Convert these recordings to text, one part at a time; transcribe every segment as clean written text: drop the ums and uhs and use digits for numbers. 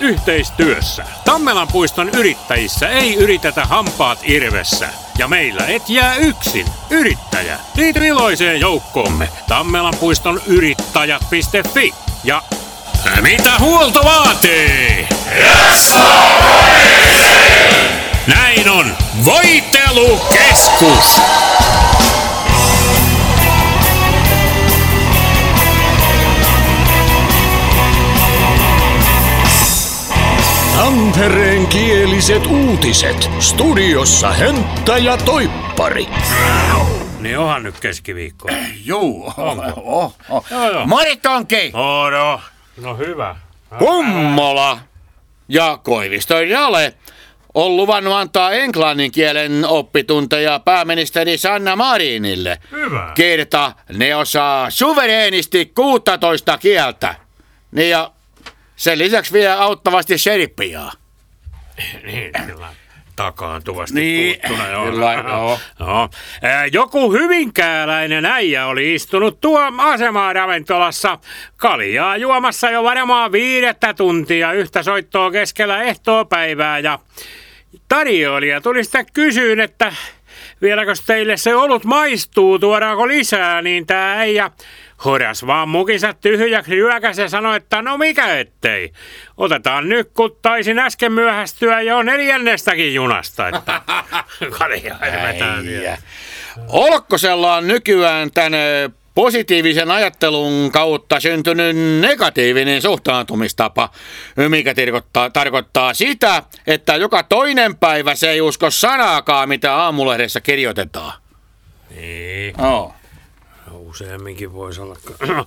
yhteistyössä. Tammelan puiston yrittäjissä ei yritetä hampaat irvessä. Ja meillä et jää yksin. Yrittäjä. Liity iloiseen joukkoomme. Tammelanpuiston yrittäjät.fi. Ja mitä huolto vaatii? Näin on. Voitelukeskus. Tampereen kieliset uutiset. Studiossa Hönttä ja Toippari. Niin onhan nyt keskiviikko. Juu. Joo. Moritonki. No hyvä. Kummola ja Koivisto Jale on luvannut antaa englannin kielen oppitunteja pääministeri Sanna Marinille. Hyvä. Kerta ne osaa suvereenisti 16 kieltä. Niin ja sen lisäksi vielä auttavasti sherippiaa. Niin, kyllä. Takaantuvasti Niin, puuttuna. joo. Joku hyvinkääläinen äijä oli istunut asemaa-ravintolassa kaljaa juomassa jo varmaan 5 tuntia yhtä soittoa keskellä ehtoopäivää ja tarjoilija tuli sitten kysyyn, että vieläkö teille se olut maistuu, tuodaanko lisää, niin tää äijä horas vaan mukinsa tyhjäksi ryökäs ja sanoi, että no mikä ettei. Otetaan nyt, kun taisin äsken myöhästyä jo 4. junasta, että kaljaa vetää vielä. Olkkosella on nykyään tän positiivisen ajattelun kautta syntynyt negatiivinen suhtautumistapa, mikä tarkoittaa sitä, että joka toinen päivä se ei usko sanaakaan, mitä aamulehdessä kirjoitetaan. Niin. Useamminkin voisi olla.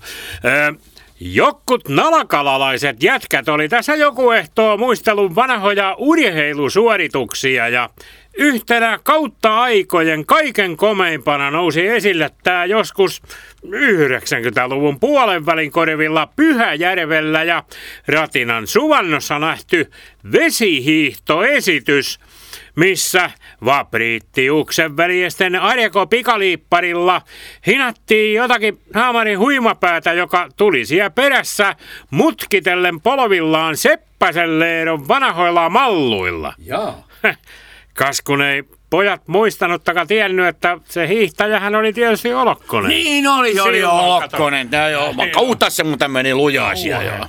Jokkut nalakalalaiset jätkät oli tässä joku ehtoo muistellut vanhoja urheilusuorituksia ja yhtenä kautta aikojen kaiken komeimpana nousi esille tää joskus 90-luvun puolenvälin korvilla Pyhäjärvellä ja Ratinan Suvannossa nähty vesihiihtoesitys, missä Vapriittiuksen veljesten Arjeko pikaliipparilla hinattiin jotakin haamarin huimapäätä, joka tuli siellä perässä mutkitellen polvillaan Seppäsen leedon vanhoilla malluilla. Jaa. Kas kun ei pojat muistanuttakaan tiennyt, että se hiihtäjähän oli tietysti Olokkonen. Niin oli Olokkonen. Kautta se muuten meni lujaa siellä.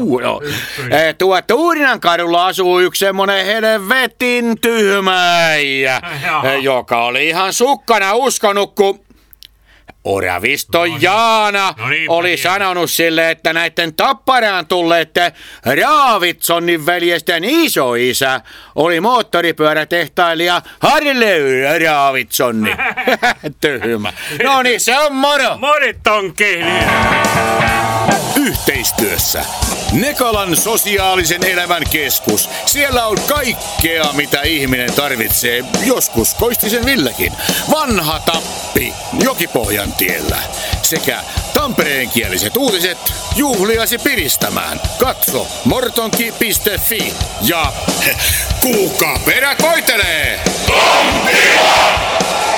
Tuurinan kadulla asuu yksi semmonen helvetin tyhmäijä, joka oli ihan sukkana uskonut, kun Oravisto Jaana oli sanonut sille, että näitten Tapparaan tulleette Raavitsonin veljesten isoisä oli moottoripyörätehtailija Harle Raavitsonni. Tyhmä. No niin, se on moro. Moritonki. Yhteistyössä Nekalan sosiaalisen elämän keskus. Siellä on kaikkea, mitä ihminen tarvitsee. Joskus Koistisen Villekin. Vanha Tappi Jokipohjan tiellä. Sekä tampereenkieliset uutiset juhliasi piristämään. Katso mortonki.fi ja kuka perät voitelee? Tontila!